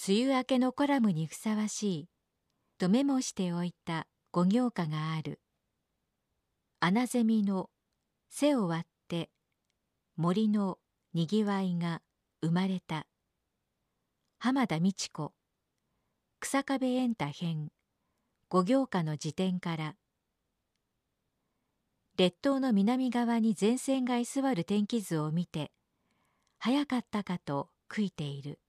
梅雨明けのコラムにふさわしいとメモしておいた5行歌がある。穴ゼミの背を割って森のにぎわいが生まれた。浜田美智子草壁エンタ編5行歌の辞典から。列島の南側に前線が居座る天気図を見て早かったかと悔いている。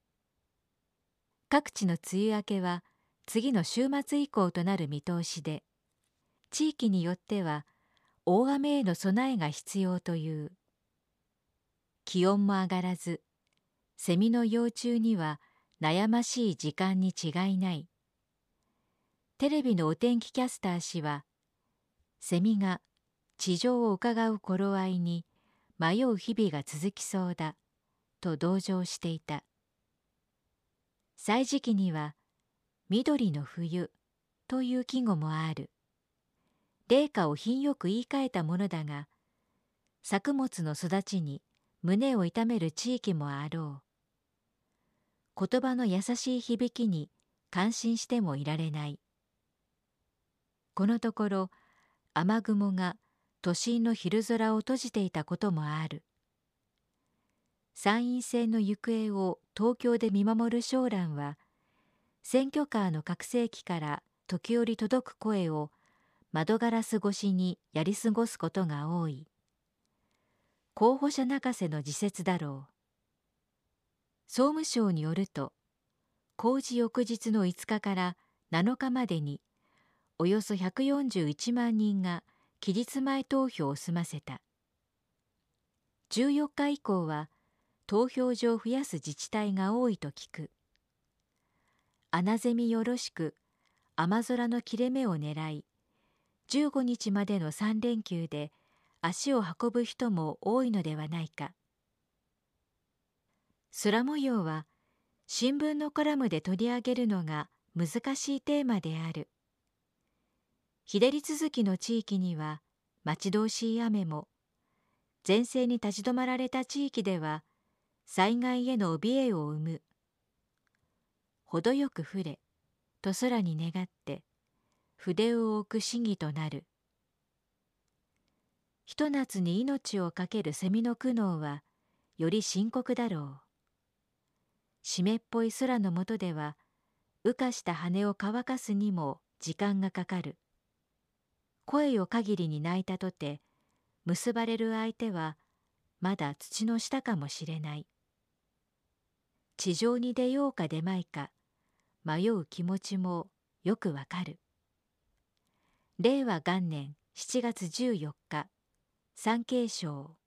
各地の梅雨明けは次の週末以降となる見通しで、地域によっては大雨への備えが必要という。気温も上がらず、セミの幼虫には悩ましい時間に違いない。テレビのお天気キャスター氏は、セミが地上を伺う頃合いに迷う日々が続きそうだと同情していた。歳時記には緑の冬という季語もある。冷夏を品よく言い換えたものだが、作物の育ちに胸を痛める地域もあろう。言葉の優しい響きに感心してもいられない。このところ雨雲が都心の昼空を閉じていたこともある。参院選の行方を東京で見守る将蘭は、選挙カーの拡声器から時折届く声を窓ガラス越しにやり過ごすことが多い。候補者泣かせの時節だろう。総務省によると、公示翌日の5日から7日までに、およそ141万人が期日前投票を済ませた。14日以降は投票所を増やす自治体が多いと聞く。穴ゼミよろしく雨空の切れ目を狙い、15日までの3連休で足を運ぶ人も多いのではないか。空模様は新聞のコラムで取り上げるのが難しいテーマである。日照り続きの地域には待ち遠しい雨も、前線に立ち止まられた地域では災害への怯えを生む。程よく降れと空に願って筆を置く市議となる。ひと夏に命を懸けるセミの苦悩はより深刻だろう。湿っぽい空の下では羽化した羽を乾かすにも時間がかかる。声を限りに鳴いたとて結ばれる相手はまだ土の下かもしれない。地上に出ようか出まいか迷う気持ちもよくわかる。令和元年7月14日、産経省。